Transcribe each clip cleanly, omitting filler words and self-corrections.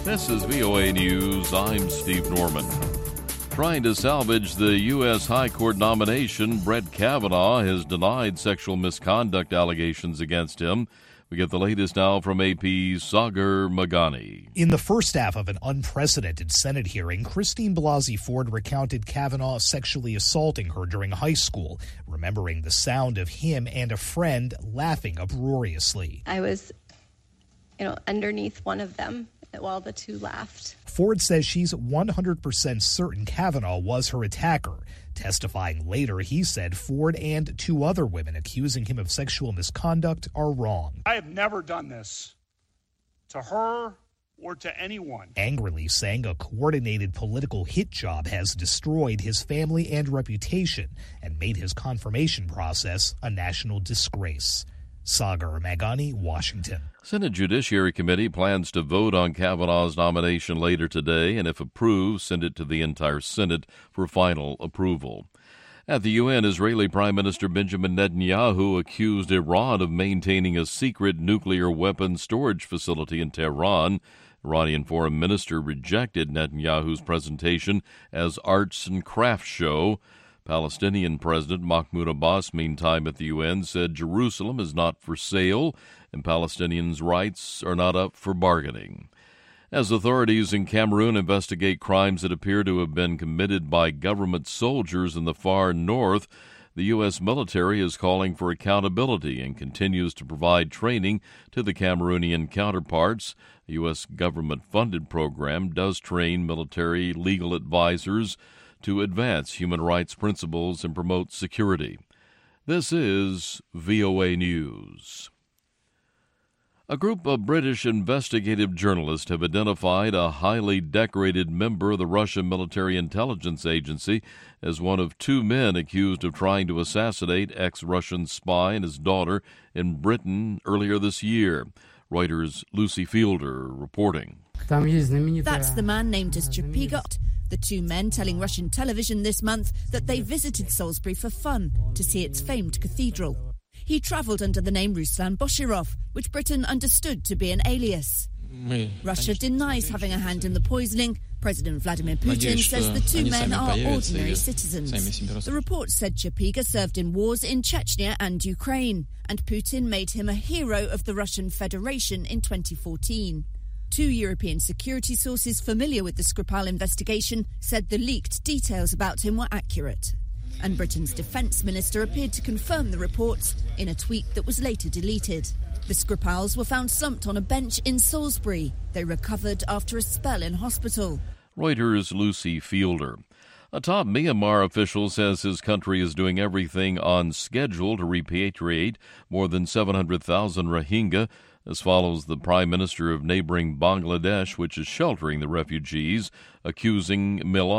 This is VOA News. I'm Steve Norman. Trying to salvage the U.S. High Court nomination, Brett Kavanaugh has denied sexual misconduct allegations against him. We get the latest now from AP's Sagar Magani. In the first half of an unprecedented Senate hearing, Christine Blasey Ford recounted Kavanaugh sexually assaulting her during high school, remembering the sound of him and a friend laughing uproariously. I was, underneath one of them while the two laughed. Ford says she's 100% certain Kavanaugh was her attacker. Testifying later, he said Ford and two other women accusing him of sexual misconduct are wrong. I have never done this to her or to anyone. Angrily saying a coordinated political hit job has destroyed his family and reputation and made his confirmation process a national disgrace. Sagar Magani, Washington. Senate Judiciary Committee plans to vote on Kavanaugh's nomination later today, and if approved, send it to the entire Senate for final approval. At the UN, Israeli Prime Minister Benjamin Netanyahu accused Iran of maintaining a secret nuclear weapons storage facility in Tehran. Iranian Foreign Minister rejected Netanyahu's presentation as arts and crafts show. Palestinian President Mahmoud Abbas, meantime, at the UN, said Jerusalem is not for sale and Palestinians' rights are not up for bargaining. As authorities in Cameroon investigate crimes that appear to have been committed by government soldiers in the far north, the U.S. military is calling for accountability and continues to provide training to the Cameroonian counterparts. The U.S. government-funded program does train military legal advisors to advance human rights principles and promote security. This is VOA News. A group of British investigative journalists have identified a highly decorated member of the Russian military intelligence agency as one of two men accused of trying to assassinate ex-Russian spy and his daughter in Britain earlier this year. Reuters' Lucy Fielder reporting. That's the man named as Chapiga. The two men telling Russian television this month that they visited Salisbury for fun to see its famed cathedral. He travelled under the name Ruslan Boshirov, which Britain understood to be an alias. Russia denies having a hand in the poisoning. President Vladimir Putin says the two men are ordinary citizens. The report said Chapiga served in wars in Chechnya and Ukraine, and Putin made him a hero of the Russian Federation in 2014. Two European security sources familiar with the Skripal investigation said the leaked details about him were accurate. And Britain's defence minister appeared to confirm the reports in a tweet that was later deleted. The Skripals were found slumped on a bench in Salisbury. They recovered after a spell in hospital. Reuters' Lucy Fielder. A top Myanmar official says his country is doing everything on schedule to repatriate more than 700,000 Rohingya. This follows the prime minister of neighboring Bangladesh, which is sheltering the refugees, accusing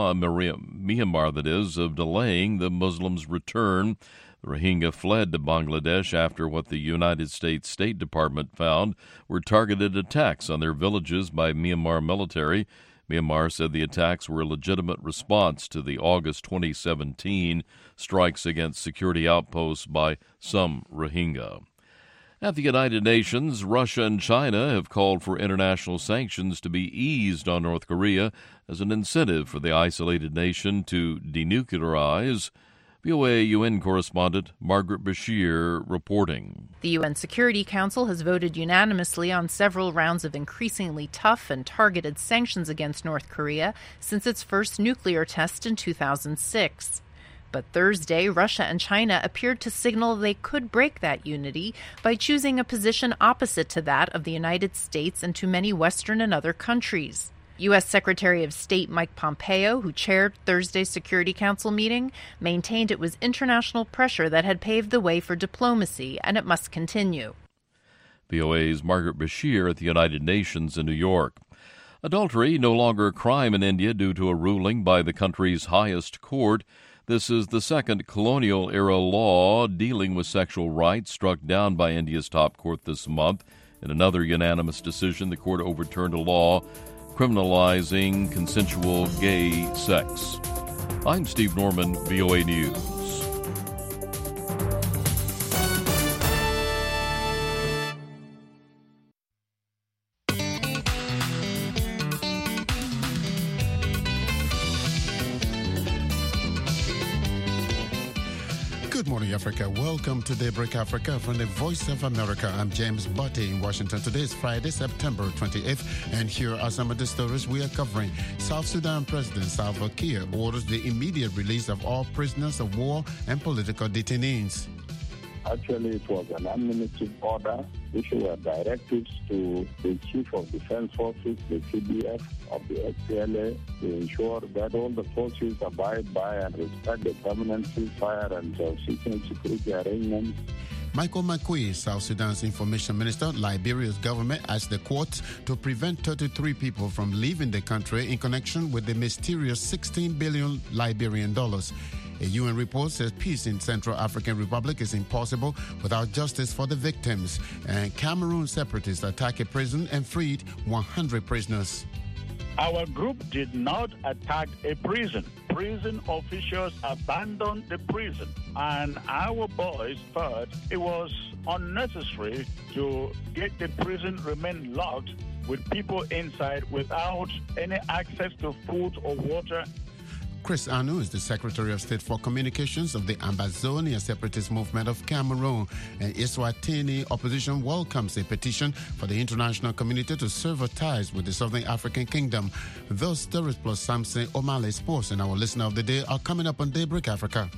Myanmar, of delaying the Muslims' return. The Rohingya fled to Bangladesh after what the United States State Department found were targeted attacks on their villages by Myanmar military. Myanmar said the attacks were a legitimate response to the August 2017 strikes against security outposts by some Rohingya. At the United Nations, Russia and China have called for international sanctions to be eased on North Korea as an incentive for the isolated nation to denuclearize. VOA UN correspondent Margaret Bashir reporting. The UN Security Council has voted unanimously on several rounds of increasingly tough and targeted sanctions against North Korea since its first nuclear test in 2006. But Thursday, Russia and China appeared to signal they could break that unity by choosing a position opposite to that of the United States and to many Western and other countries. U.S. Secretary of State Mike Pompeo, who chaired Thursday's Security Council meeting, maintained it was international pressure that had paved the way for diplomacy, and it must continue. VOA's Margaret Bashir at the United Nations in New York. Adultery no longer a crime in India due to a ruling by the country's highest court. This is the second colonial-era law dealing with sexual rights struck down by India's top court this month. In another unanimous decision, the court overturned a law criminalizing consensual gay sex. I'm Steve Norman, VOA News. Good morning, Africa. Welcome to Daybreak Africa from the Voice of America. I'm James Butte in Washington. Today is Friday, September 28th, and here are some of the stories we are covering. South Sudan President Salva Kiir orders the immediate release of all prisoners of war and political detainees. Actually, it was an administrative order issued directives to the Chief of Defense Forces, the CDF of the SPLA, to ensure that all the forces abide by and respect the permanent ceasefire and ceasing security arrangements. Michael Makui, South Sudan's information minister, Liberia's government asked the court to prevent 33 people from leaving the country in connection with the mysterious $16 billion Liberian dollars. A UN report says peace in Central African Republic is impossible without justice for the victims. And Cameroon separatists attacked a prison and freed 100 prisoners. Our group did not attack a prison. Prison officials abandoned the prison, and our boys thought it was unnecessary to get the prison remain locked with people inside without any access to food or water. Chris Anu is the Secretary of State for Communications of the Ambazonia Separatist Movement of Cameroon. And Eswatini opposition welcomes a petition for the international community to sever ties with the Southern African Kingdom. Those stories plus Samson Omale Sports and our listener of the day are coming up on Daybreak Africa.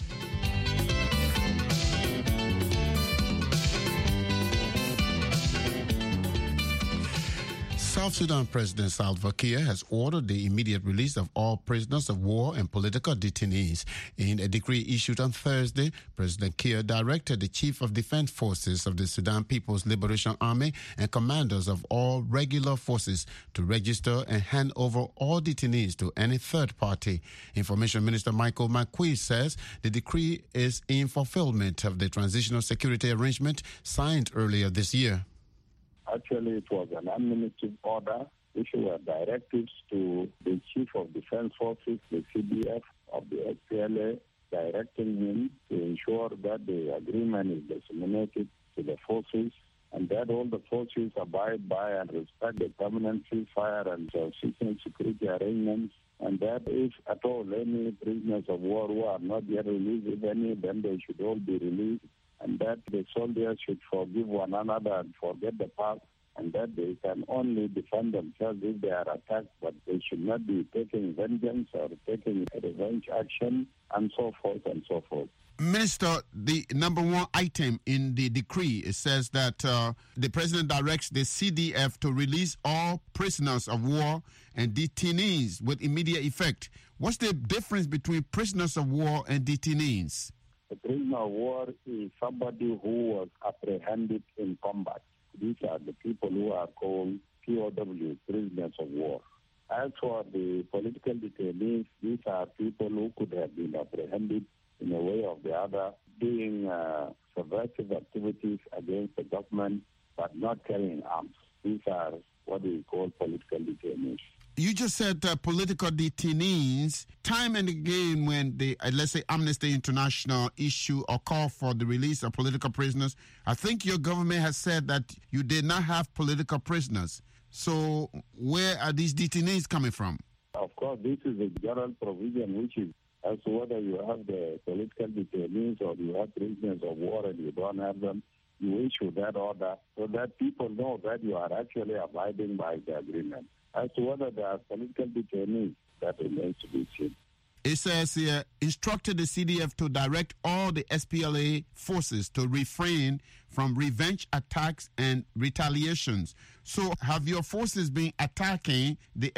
South Sudan President Salva Kiir has ordered the immediate release of all prisoners of war and political detainees. In a decree issued on Thursday, President Kiir directed the Chief of Defense Forces of the Sudan People's Liberation Army and commanders of all regular forces to register and hand over all detainees to any third party. Information Minister Michael Makui says the decree is in fulfillment of the transitional security arrangement signed earlier this year. Actually, it was an administrative order issued directives to the Chief of Defense Forces, the CDF of the SPLA, directing him to ensure that the agreement is disseminated to the forces and that all the forces abide by and respect the permanent ceasefire and ceasing security arrangements, and that if at all any prisoners of war who are not yet released, if any, then they should all be released, and that the soldiers should forgive one another and forget the past, and that they can only defend themselves if they are attacked, but they should not be taking vengeance or taking revenge action, and so forth and so forth. Minister, the number one item in the decree, it says that the president directs the CDF to release all prisoners of war and detainees with immediate effect. What's the difference between prisoners of war and detainees? A prisoner of war is somebody who was apprehended in combat. These are the people who are called POW, prisoners of war. As for the political detainees, these are people who could have been apprehended in a way or the other, doing subversive activities against the government, but not carrying arms. These are what we call political detainees. You just said political detainees. Time and again when the, let's say, Amnesty International issue or call for the release of political prisoners, I think your government has said that you did not have political prisoners. So where are these detainees coming from? Of course, this is a general provision which is as to whether you have the political detainees or you have prisoners of war and you don't have them. You issue that order so that people know that you are actually abiding by the agreement. As to whether there are political detainees, that remains to be seen. It says here, instructed the CDF to direct all the SPLA forces to refrain from revenge attacks and retaliations. So have your forces been attacking the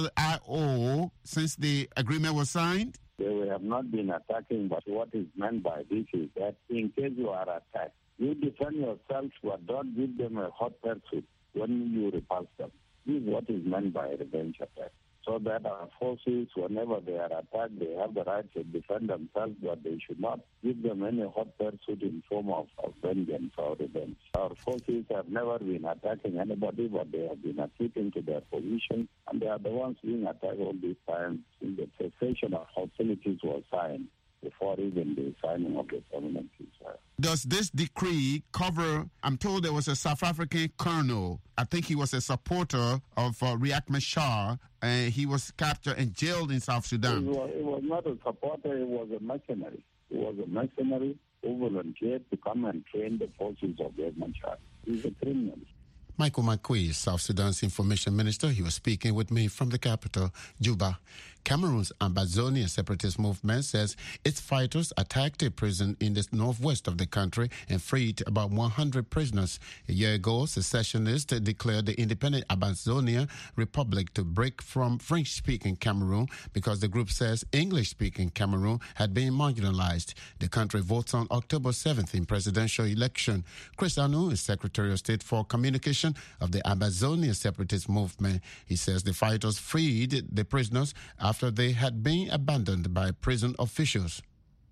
SPLIO since the agreement was signed? They have not been attacking, but what is meant by this is that in case you are attacked, you defend yourself, but don't give them a hot pursuit when you repulse them. This is what is meant by revenge attack. So that our forces, whenever they are attacked, they have the right to defend themselves, but they should not give them any hot pursuit in form of vengeance or revenge. Our forces have never been attacking anybody, but they have been keeping to their position, and they are the ones being attacked all this time since the cessation of hostilities was signed, before even the signing of the permanent ceasefire. Does this decree cover, I'm told there was a South African colonel, I think he was a supporter of Riek Machar, and he was captured and jailed in South Sudan. It was not a supporter, it was a mercenary. who was a mercenary who volunteered to come and train the forces of Riek Machar. He's a criminal. Michael Makui, South Sudan's information minister. He was speaking with me from the capital, Juba. Cameroon's Ambazonia separatist movement says its fighters attacked a prison in the northwest of the country and freed about 100 prisoners. A year ago, secessionists declared the independent Ambazonia Republic to break from French-speaking Cameroon because the group says English-speaking Cameroon had been marginalized. The country votes on October 7th in presidential election. Chris Anu is Secretary of State for Communication of the Ambazonia separatist movement. He says the fighters freed the prisoners after they had been abandoned by prison officials.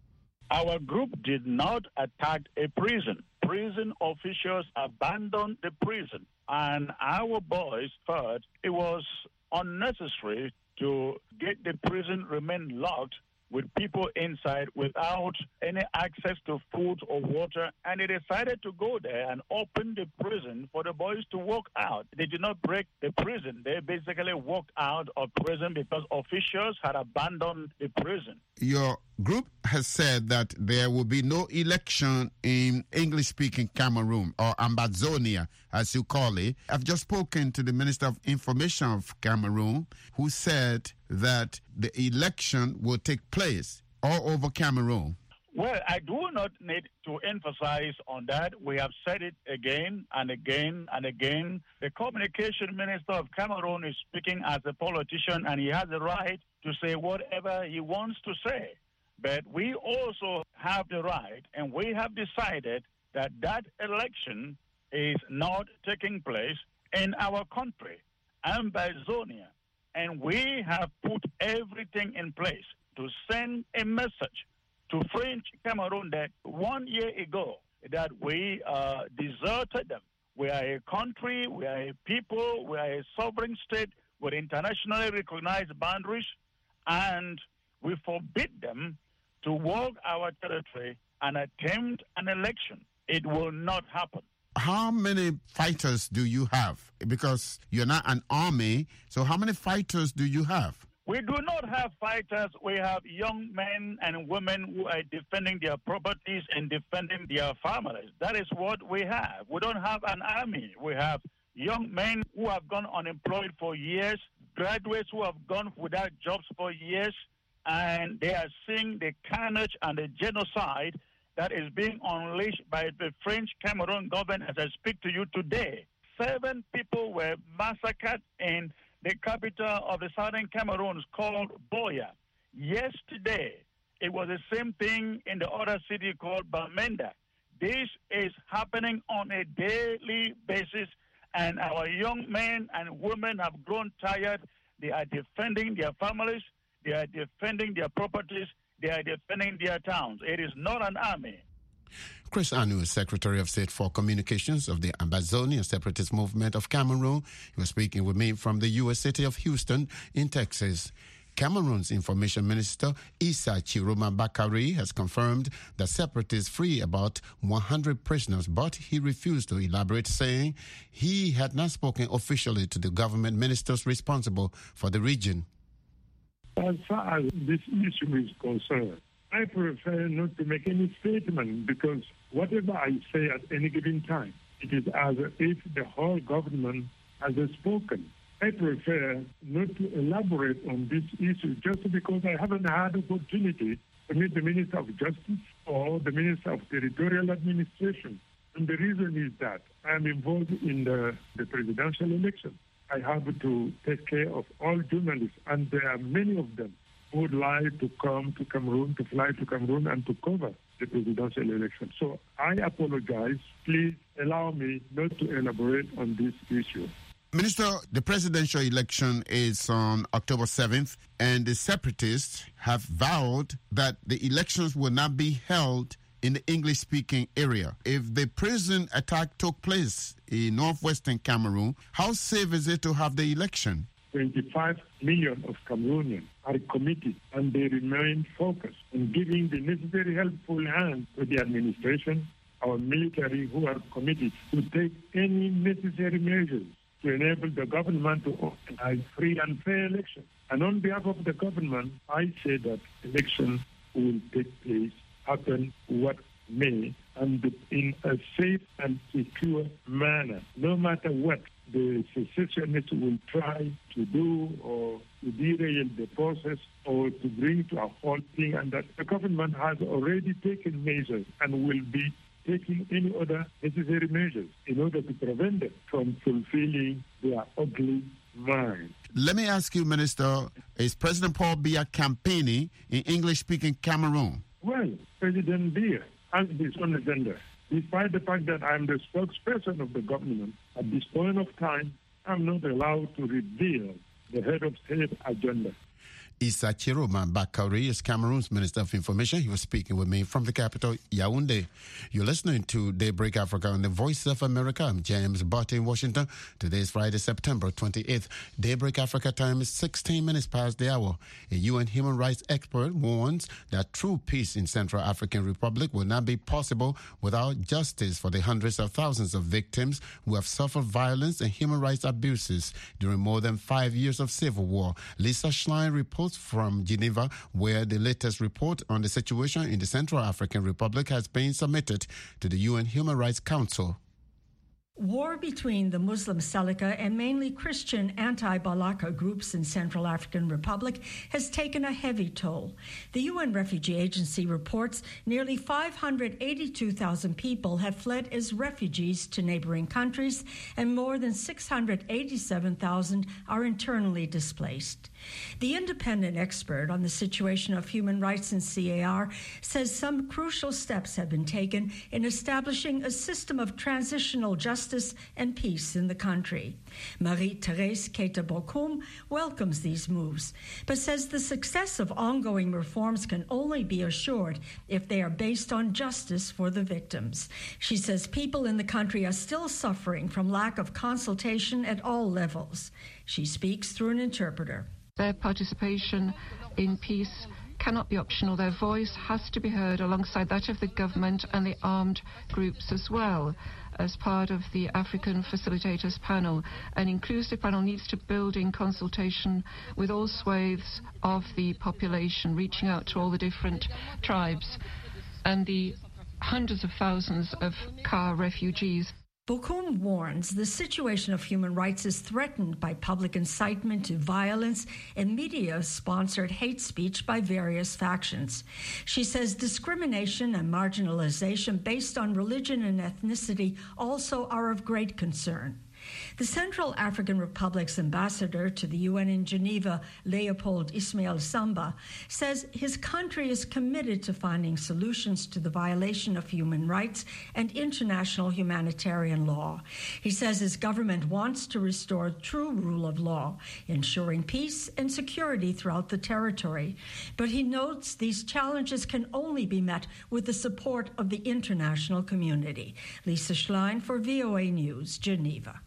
Our group did not attack a prison. Prison officials abandoned the prison, and our boys thought it was unnecessary to get the prison remain locked with people inside without any access to food or water, and they decided to go there and open the prison for the boys to walk out. They did not break the prison. They basically walked out of prison because officials had abandoned the prison. Your group has said that there will be no election in English-speaking Cameroon, or Ambazonia, as you call it. I've just spoken to the Minister of Information of Cameroon, who said that the election will take place all over Cameroon. Well, I do not need to emphasize on that. We have said it again and again and again. The communication minister of Cameroon is speaking as a politician, and he has the right to say whatever he wants to say. But we also have the right, and we have decided that that election is not taking place in our country, Ambazonia. And we have put everything in place to send a message to French Cameroon that 1 year ago that we deserted them. We are a country, we are a people, we are a sovereign state with internationally recognized boundaries, and we forbid them to walk our territory and attempt an election. It will not happen. How many fighters do you have? Because you're not an army, so how many fighters do you have? We do not have fighters. We have young men and women who are defending their properties and defending their families. That is what we have. We don't have an army. We have young men who have gone unemployed for years, graduates who have gone without jobs for years, and they are seeing the carnage and the genocide that is being unleashed by the French Cameroon government as I speak to you today. 7 people were massacred in the capital of the southern Cameroon called Buea. Yesterday, it was the same thing in the other city called Bamenda. This is happening on a daily basis, and our young men and women have grown tired. They are defending their families, they are defending their properties, they are defending their towns. It is not an army. Chris Anu is Secretary of State for Communications of the Ambazonia Separatist Movement of Cameroon. He was speaking with me from the U.S. city of Houston in Texas. Cameroon's Information Minister Issa Chiroma Bakari has confirmed that separatists free about 100 prisoners, but he refused to elaborate, saying he had not spoken officially to the government ministers responsible for the region. As far as this issue is concerned, I prefer not to make any statement because whatever I say at any given time, it is as if the whole government has spoken. I prefer not to elaborate on this issue just because I haven't had opportunity to meet the Minister of Justice or the Minister of Territorial Administration. And the reason is that I'm involved in the presidential election. I have to take care of all journalists, and there are many of them who would like to come to Cameroon, to fly to Cameroon and to cover the presidential election. So I apologize. Please allow me not to elaborate on this issue. Minister, the presidential election is on October 7th, and the separatists have vowed that the elections will not be held in the English-speaking area. If the prison attack took place in northwestern Cameroon, how safe is it to have the election? 25 million of Cameroonians are committed, and they remain focused on giving the necessary helpful hand to the administration, our military who are committed to take any necessary measures to enable the government to organize free and fair elections. And on behalf of the government, I say that elections will take place happen what may, and in a safe and secure manner, no matter what the secessionists will try to do or to derail the process or to bring to a halting, and that the government has already taken measures and will be taking any other necessary measures in order to prevent them from fulfilling their ugly mind. Let me ask you, Minister, is President Paul Biya campaigning in English-speaking Cameroon? Well, President Biya has his own agenda. Despite the fact that I'm the spokesperson of the government, at this point of time, I'm not allowed to reveal the head of state agenda. Issa Chiroma Bakari is Cameroon's Minister of Information. He was speaking with me from the capital, Yaoundé. You're listening to Daybreak Africa on the Voice of America. I'm James Butt in Washington. Today is Friday, September 28th. Daybreak Africa time is 16 minutes past the hour. A UN human rights expert warns that true peace in Central African Republic will not be possible without justice for the hundreds of thousands of victims who have suffered violence and human rights abuses during more than 5 years of civil war. Lisa Schlein reports from Geneva, where the latest report on the situation in the Central African Republic has been submitted to the UN Human Rights Council. War between the Muslim Seleka and mainly Christian anti-Balaka groups in Central African Republic has taken a heavy toll. The UN Refugee Agency reports nearly 582,000 people have fled as refugees to neighboring countries, and more than 687,000 are internally displaced. The independent expert on the situation of human rights in CAR says some crucial steps have been taken in establishing a system of transitional justice and peace in the country. Marie-Thérèse Keita-Bokoum welcomes these moves, but says the success of ongoing reforms can only be assured if they are based on justice for the victims. She says people in the country are still suffering from lack of consultation at all levels. She speaks through an interpreter. Their participation in peace cannot be optional. Their voice has to be heard alongside that of the government and the armed groups as well. As part of the African Facilitators Panel, an inclusive panel needs to build in consultation with all swathes of the population, reaching out to all the different tribes and the hundreds of thousands of CAR refugees. Bokoum warns the situation of human rights is threatened by public incitement to violence and media-sponsored hate speech by various factions. She says discrimination and marginalization based on religion and ethnicity also are of great concern. The Central African Republic's ambassador to the UN in Geneva, Leopold Ismail Samba, says his country is committed to finding solutions to the violation of human rights and international humanitarian law. He says his government wants to restore true rule of law, ensuring peace and security throughout the territory. But he notes these challenges can only be met with the support of the international community. Lisa Schlein for VOA News, Geneva.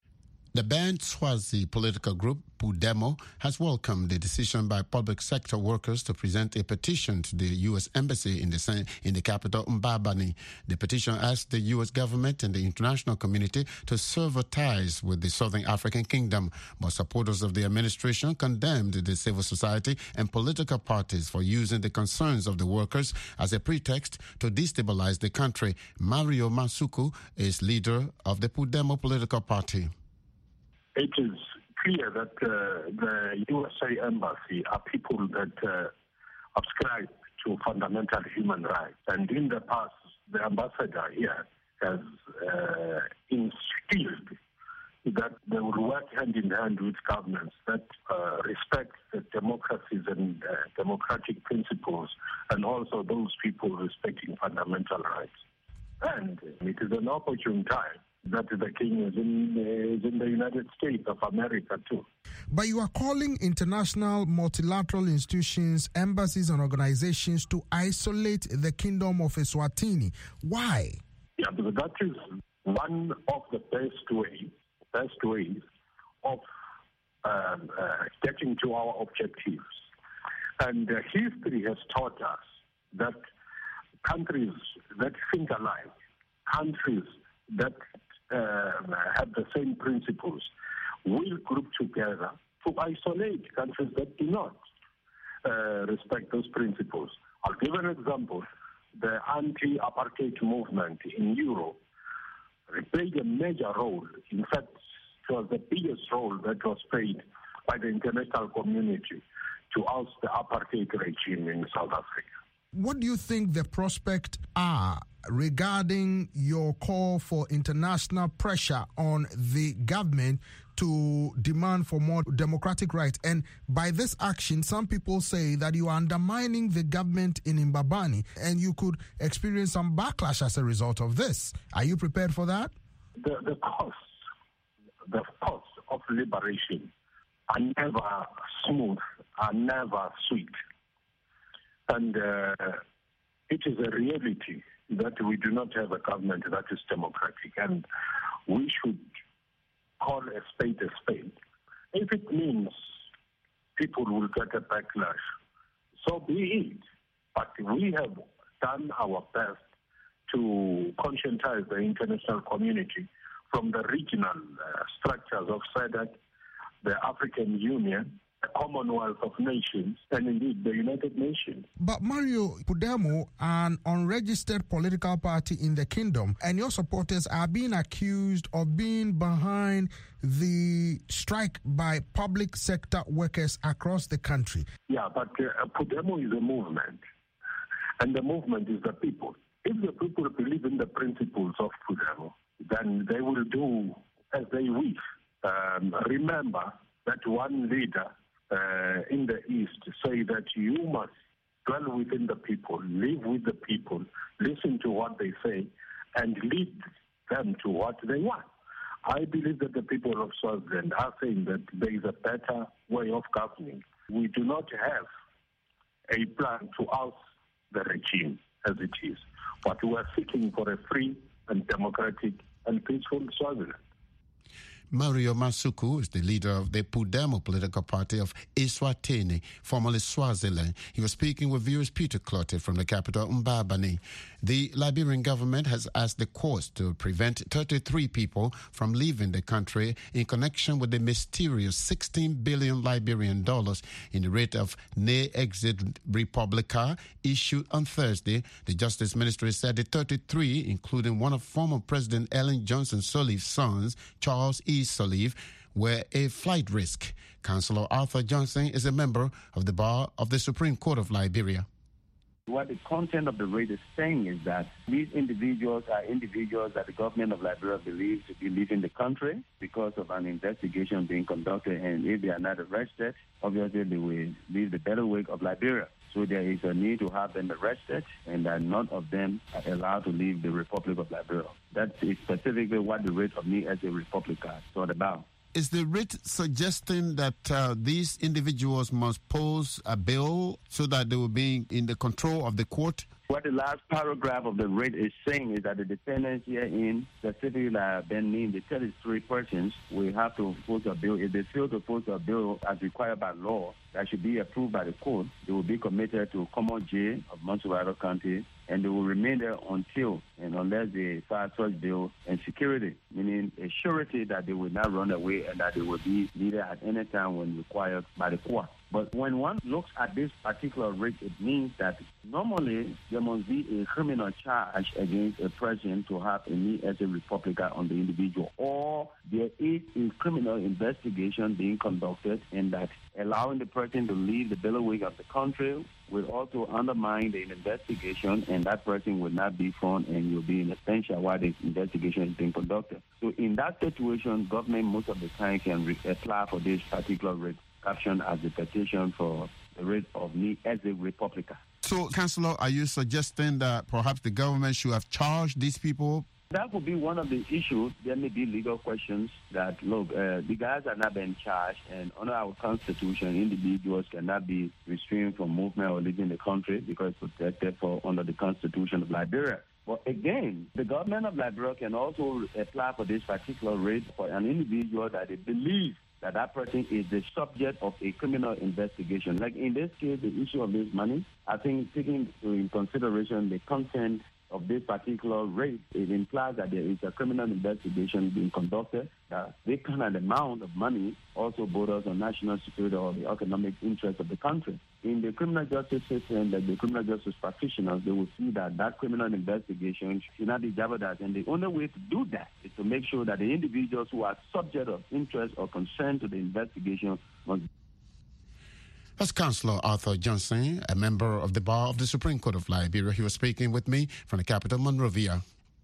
The banned Swazi political group, Pudemo, has welcomed the decision by public sector workers to present a petition to the U.S. Embassy in the capital, Mbabane. The petition asked the U.S. government and the international community to sever ties with the Southern African Kingdom, but supporters of the administration condemned the civil society and political parties for using the concerns of the workers as a pretext to destabilize the country. Mario Masuku is leader of the Pudemo political party. It is clear that the USA Embassy are people that subscribe to fundamental human rights. And in the past, the ambassador here has instilled that they will work hand in hand with governments that respect the democracies and democratic principles, and also those people respecting fundamental rights. And it is an opportune time that the king is in the United States of America too. But you are calling international multilateral institutions, embassies and organizations to isolate the kingdom of Eswatini. Why? Yeah, because that is one of the best ways of getting to our objectives. And history has taught us that countries that think alike, countries that have the same principles, will group together to isolate countries that do not respect those principles. I'll give an example. the anti-apartheid movement in Europe played a major role. In fact, it was the biggest role that was played by the international community to oust the apartheid regime in South Africa. What do you think the prospects are regarding your call for international pressure on the government to demand for more democratic rights? And by this action, some people say that you are undermining the government in Mbabane and you could experience some backlash as a result of this. Are you prepared for that? The costs of liberation are never smooth, are never sweet. And it is a reality that we do not have a government that is democratic, and we should call a spade a spade. If it means people will get a backlash, so be it. But we have done our best to conscientize the international community from the regional structures of SADC, the African Union, the Commonwealth of Nations, and indeed the United Nations. But Mario Pudemo, an unregistered political party in the kingdom, and your supporters are being accused of being behind the strike by public sector workers across the country. Yeah, but Pudemo is a movement, and the movement is the people. If the people believe in the principles of Pudemo, then they will do as they wish. Remember that one leader in the East say that you must dwell within the people, live with the people, listen to what they say, and lead them to what they want. I believe that the people of Swaziland are saying that there is a better way of governing. We do not have a plan to oust the regime as it is, but we are seeking for a free and democratic and peaceful Swaziland. Mario Masuku is the leader of the Pudemo political party of Eswatini, formerly Swaziland. He was speaking with viewers Peter Clotet from the capital, Mbabane. The Liberian government has asked the courts to prevent 33 people from leaving the country in connection with the mysterious $16 billion Liberian dollars in the rate of Ne Exit Republica issued on Thursday. The Justice Ministry said the 33, including one of former President Ellen Johnson Sirleaf's sons, Charles E. Sirleaf, were a flight risk. Councillor Arthur Johnson is a member of the Bar of the Supreme Court of Liberia. What the content of the rate is saying is that these individuals are individuals that the government of Liberia believes to be leaving the country because of an investigation being conducted, and if they are not arrested, obviously they will leave the bailiwick of Liberia. So there is a need to have them arrested, and that none of them are allowed to leave the Republic of Liberia. That is specifically what the rate of Ne Exit Republica is all about. Is the writ suggesting that these individuals must pose a bill so that they will be in the control of the court? What the last paragraph of the writ is saying is that the defendants herein, specifically been named the 33 persons, will have to pose a bill. If they fail to pose a bill as required by law that should be approved by the court, they will be committed to common jail of Montserrat County, and they will remain there until and unless they file such bill and security, meaning a surety that they will not run away and that they will be needed at any time when required by the court. But when one looks at this particular rate, it means that normally there must be a criminal charge against a person to have a Ne Exit Republica on the individual, or there is a criminal investigation being conducted, and that allowing the person to leave the bailiwick of the country will also undermine the investigation, and that person will not be found, and you'll be in absentia while the investigation is being conducted. So in that situation, government most of the time can apply for this particular rate, captioned as the petition for the rate of Ne Exit Republica. So, Councillor, are you suggesting that perhaps the government should have charged these people? That would be one of the issues. There may be legal questions that, look, the guys are not being charged, and under our Constitution, individuals cannot be restrained from movement or leaving the country because it's protected under the Constitution of Liberia. But again, the government of Liberia can also apply for this particular rate for an individual that they believe that that person is the subject of a criminal investigation. Like in this case, the issue of this money, I think taking into consideration the content of this particular raid, it implies that there is a criminal investigation being conducted. This kind of amount of money also borders on national security or the economic interest of the country. In the criminal justice system, like the criminal justice practitioners, they will see that that criminal investigation should not be jeopardized. And the only way to do that is to make sure that the individuals who are subject of interest or concern to the investigation must. That's Councillor Arthur Johnson, a member of the Bar of the Supreme Court of Liberia. He was speaking with me from the capital, Monrovia.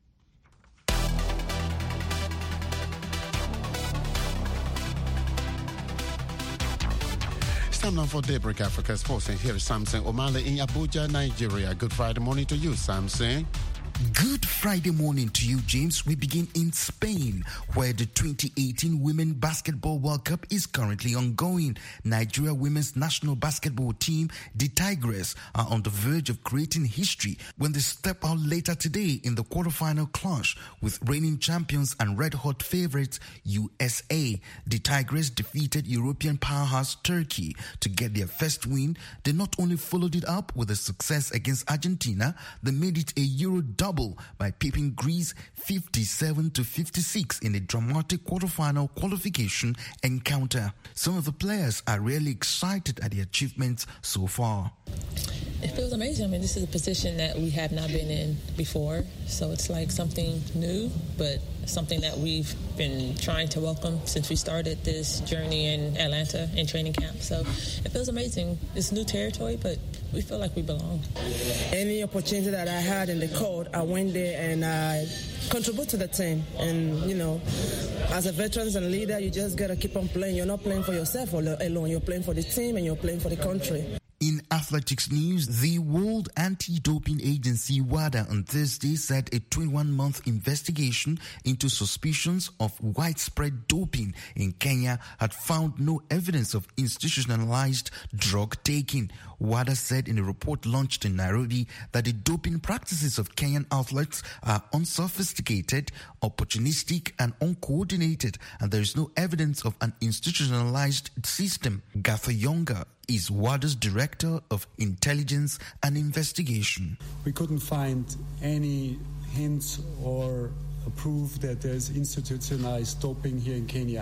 It's time now for Daybreak Africa Sports, and here is Samson Omale in Abuja, Nigeria. Good Friday morning to you, Samson. Good Friday morning to you, James. We begin in Spain, where the 2018 Women Basketball World Cup is currently ongoing. Nigeria women's national basketball team, the Tigres, are on the verge of creating history when they step out later today in the quarterfinal clash with reigning champions and red-hot favorites USA. The Tigres defeated European powerhouse Turkey to get their first win. They not only followed it up with a success against Argentina, they made it a Euro double by pipping Greece 57-56 in a dramatic quarterfinal qualification encounter. Some of the players are really excited at the achievements so far. It feels amazing. I mean, this is a position that we have not been in before, so it's like something new, but something that we've been trying to welcome since we started this journey in Atlanta in training camp. So it feels amazing. It's new territory, but we feel like we belong. Any opportunity that I had in the court, I went there and I contribute to the team. And, you know, as a veteran and leader, you just got to keep on playing. You're not playing for yourself alone. You're playing for the team and you're playing for the country. In athletics news, the World Anti-Doping Agency WADA on Thursday said a 21-month investigation into suspicions of widespread doping in Kenya had found no evidence of institutionalized drug taking. WADA said in a report launched in Nairobi that the doping practices of Kenyan athletes are unsophisticated, opportunistic and uncoordinated, and there is no evidence of an institutionalized system. Gatha Younger is WADA's Director of Intelligence and Investigation. We couldn't find any hints or proof that there's institutionalized doping here in Kenya.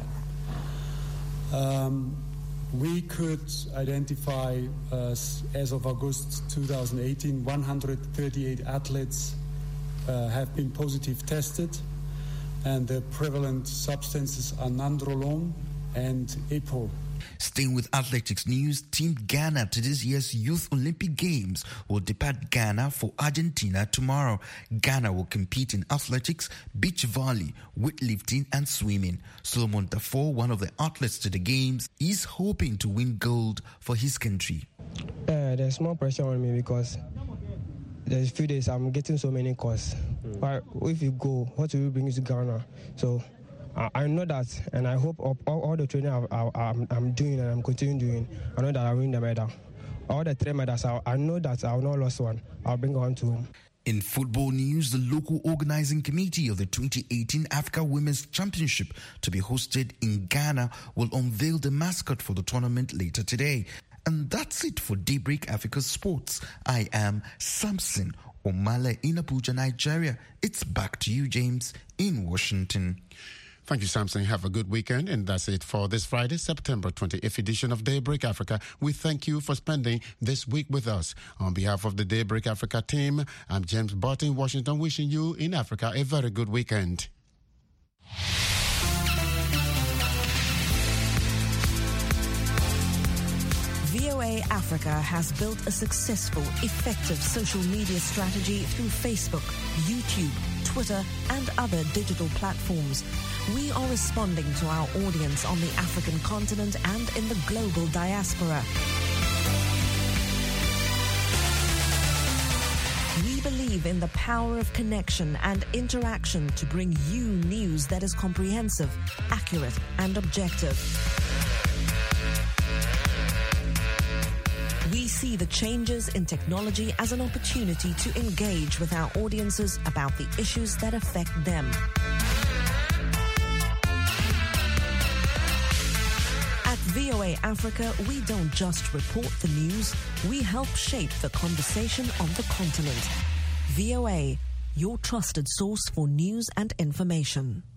We could identify, as of August 2018, 138 athletes have been positive tested, and the prevalent substances are nandrolone and EPO. Staying with athletics news, Team Ghana to this year's Youth Olympic Games will depart Ghana for Argentina tomorrow. Ghana will compete in athletics, beach volley, weightlifting and swimming. Solomon Dafoe, one of the athletes to the Games, is hoping to win gold for his country. There's more pressure on me because there's a few days I'm getting so many calls. But if you go, what will you bring you to Ghana? So I know that, and I hope all the training I'm doing and I'm continuing doing, I know that I'll win the medal. All the 3 medals, I know that I'll not lose one. I'll bring one to home. In football news, the local organizing committee of the 2018 Africa Women's Championship to be hosted in Ghana will unveil the mascot for the tournament later today. And that's it for Daybreak Africa Sports. I am Samson Omale in Abuja, Nigeria. It's back to you, James, in Washington. Thank you, Samson. Have a good weekend. And that's it for this Friday, September 20th edition of Daybreak Africa. We thank you for spending this week with us. On behalf of the Daybreak Africa team, I'm James Barton in Washington, wishing you in Africa a very good weekend. VOA Africa has built a successful, effective social media strategy through Facebook, YouTube, Twitter, and other digital platforms. We are responding to our audience on the African continent and in the global diaspora. We believe in the power of connection and interaction to bring you news that is comprehensive, accurate, and objective. We see the changes in technology as an opportunity to engage with our audiences about the issues that affect them. At VOA Africa, we don't just report the news, we help shape the conversation on the continent. VOA, your trusted source for news and information.